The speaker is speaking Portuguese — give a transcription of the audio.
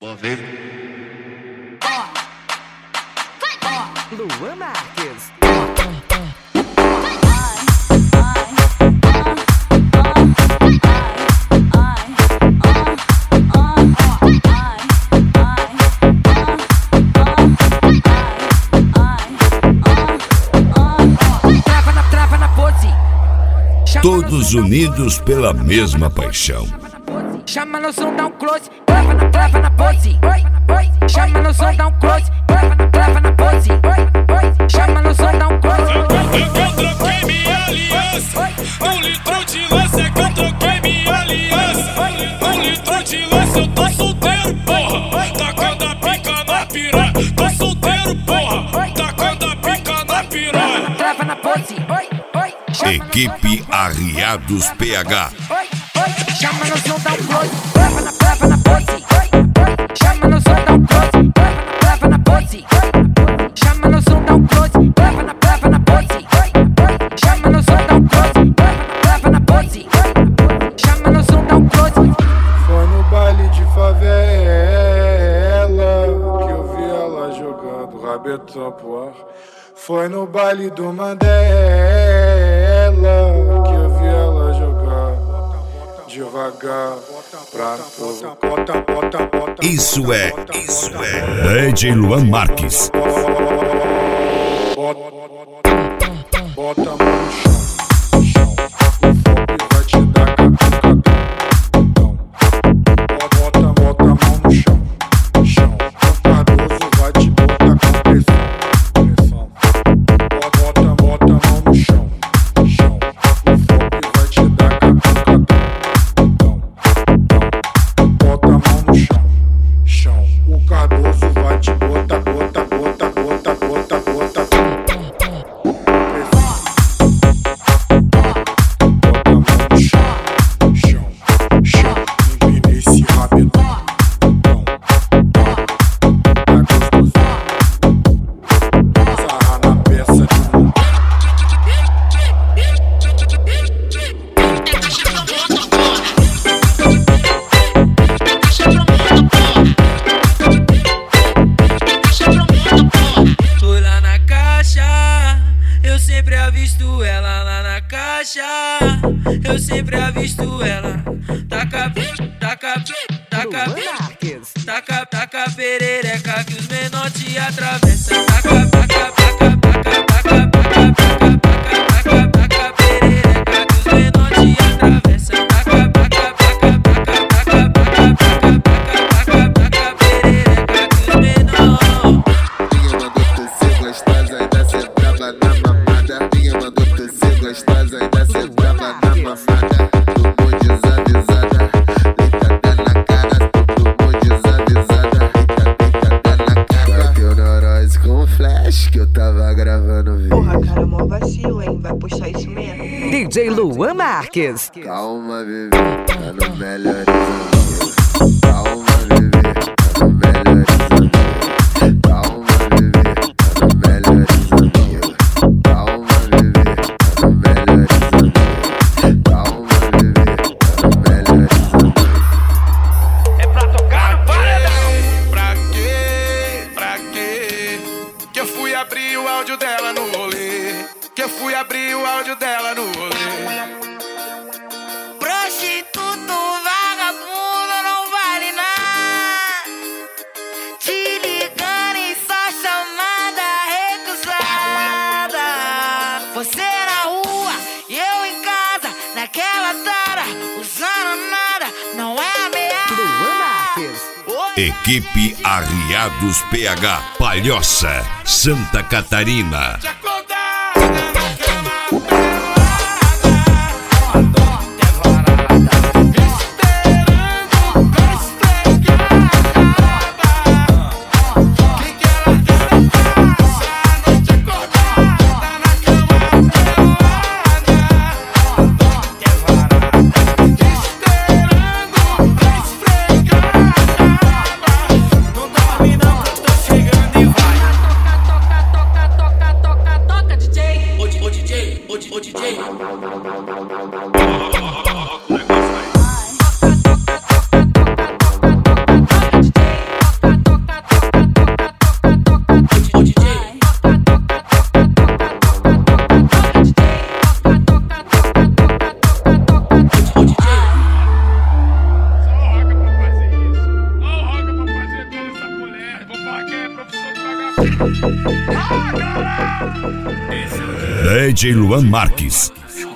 Luan Marques. Todos unidos pela mesma paixão. Chama no som, dá um close, trava na pose. Chama no som, dá um close, trava na pose. Chama no som, dá um close. Eu troquei minha aliança. 1 litro de lança é que eu troquei minha aliança. 1 litro de lança, eu tô solteiro, porra. Tacando a pica na piranha. Tô solteiro, porra. Tacando a pica na piranha. Trava na pose. Equipe Arriados PH. Chama no som, dá um close, trava na pose. Chama no som, dá um close, trava na pose. Chama no som, dá um close, trava na pose. Chama no som, dá um close, trava na pose. Chama no som, dá um close. Foi no baile de favela que eu vi ela jogando rabetão pro ar. Foi no baile do Mandela que eu vi ela jogar devagar pra povo. Isso é DJ Luan Marques. Bota a mão no chão, o fome vai te dar catucadão. Bota a mão no chão, o Cardoso vai te botar com pressão. Bota a mão no chão, o fome vai te dar catucadão. Bota a mão no chão, o Cardoso vai te botar, bota. Eu sempre avisto ela. Taca perereca que os menor te atravessa. Taca perereca que os menor te atravessa. Taca perereca que os menor. Ninguém mandou tu ser gostosa, ainda cê brava na mamada. Ninguém mandou tu ser gostosa, ainda cê brava na mamada. Tomou desavisada, deitada na cara. Tomou desavisada, deitada na cara. Bateu neurose com flash que eu tava gravando vídeo. Porra, cara, mó vacilo, hein? Vai postar isso mesmo? DJ Luan Marques. Calma, bebê, tá no melhores amigos. Calma, bebê, tá no melhores amigos. Calma, bebê, tá no melhores amigos. Calma, bebê, tá no melhores amigos. Calma, bebê, tá no melhores amigos. É pra tocar no paredão. Pra quê? Que eu fui abrir o áudio dela no rolê. Prostituto, vagabundo, não vale nada. Te ligando em só chamada recusada. Você na rua e eu em casa, naquela tara, usando nada, não é ameaça. Luan Marques. Equipe Arriados PH. Palhoça, Santa Catarina. Toca, toca, toca, toca, toca. DJ Luan Marques.